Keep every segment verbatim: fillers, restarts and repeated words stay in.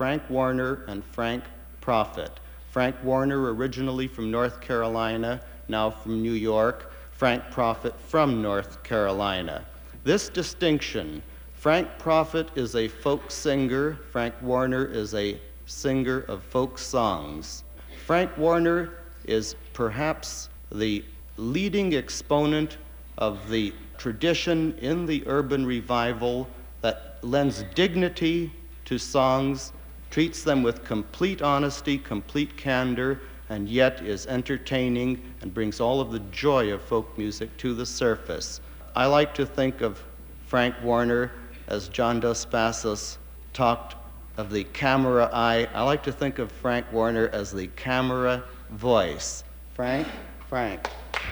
Frank Warner and Frank Prophet. Frank Warner originally from North Carolina, now from New York. Frank Prophet from North Carolina. This distinction, Frank Prophet is a folk singer, Frank Warner is a singer of folk songs. Frank Warner is perhaps the leading exponent of the tradition in the urban revival that lends dignity to songs, treats them with complete honesty, complete candor, and yet is entertaining and brings all of the joy of folk music to the surface. I like to think of Frank Warner as John Dos Passos talked of the camera eye. I like to think of Frank Warner as the camera voice. Frank, Frank.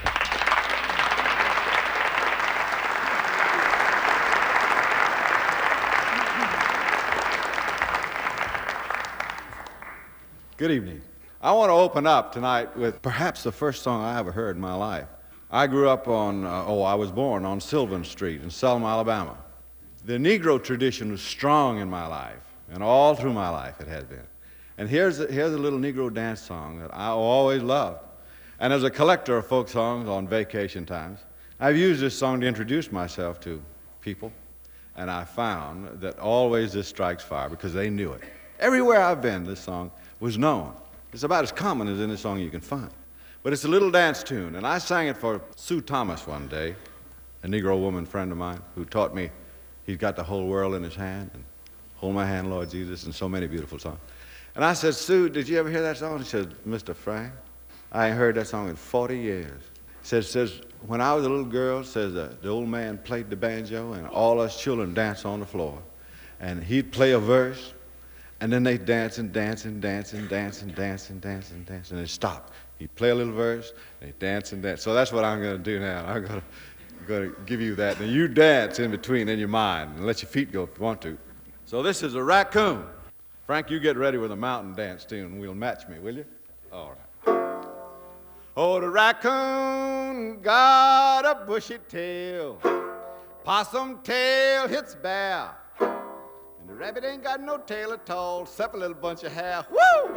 Good evening. I want to open up tonight with perhaps the first song I ever heard in my life. I grew up on, uh, oh, I was born on Sylvan Street in Selma, Alabama. The Negro tradition was strong in my life, and all through my life it has been. And here's a, here's a little Negro dance song that I always loved. And as a collector of folk songs on vacation times, I've used this song to introduce myself to people, and I found that always this strikes fire because they knew it. Everywhere I've been, this song was known. It's about as common as any song you can find. But it's a little dance tune, and I sang it for Sue Thomas one day, a Negro woman friend of mine who taught me he's got the whole world in his hand, and Hold My Hand, Lord Jesus, and so many beautiful songs. And I said, Sue, did you ever hear that song? She said, Mister Frank, I ain't heard that song in forty years. Says, says, when I was a little girl, says uh, the old man played the banjo, and all us children danced on the floor. And he'd play a verse, and then they dance and dance and dance and dance and dance and dance and dance, and they stop. He'd play a little verse, and they dance and dance. So that's what I'm going to do now. I'm going to, going to give you that. And you dance in between in your mind, and let your feet go if you want to. So this is a raccoon. Frank, you get ready with a mountain dance tune, and we'll match me, will you? All right. Oh, the raccoon got a bushy tail. Possum tail hits bare. The rabbit ain't got no tail at all, except a little bunch of hair. Woo!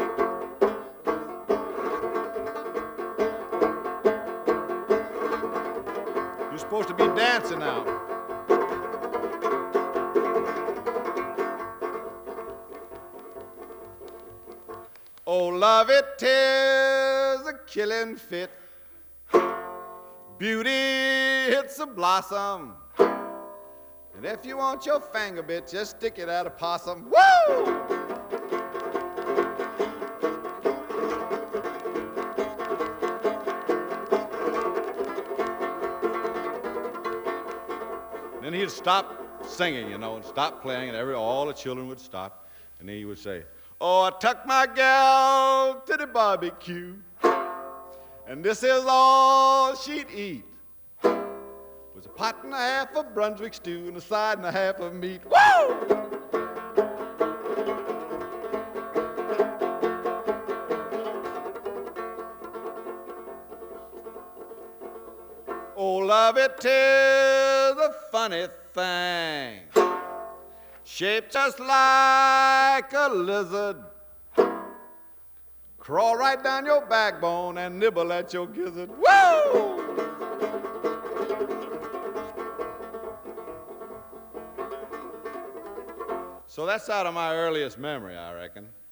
You're supposed to be dancing now. Oh, love it tears a killing fit. Beauty hits a blossom. And if you want your finger bit, just stick it at a possum. Woo! Then he'd stop singing, you know, and stop playing, and every all the children would stop. And then he would say, oh, I took my gal to the barbecue, and this is all she'd eat. A pot and a half of Brunswick stew and a side and a half of meat. Woo! Oh, love it is a funny thing, shaped just like a lizard. Crawl right down your backbone and nibble at your gizzard. Woo! So that's out of my earliest memory, I reckon.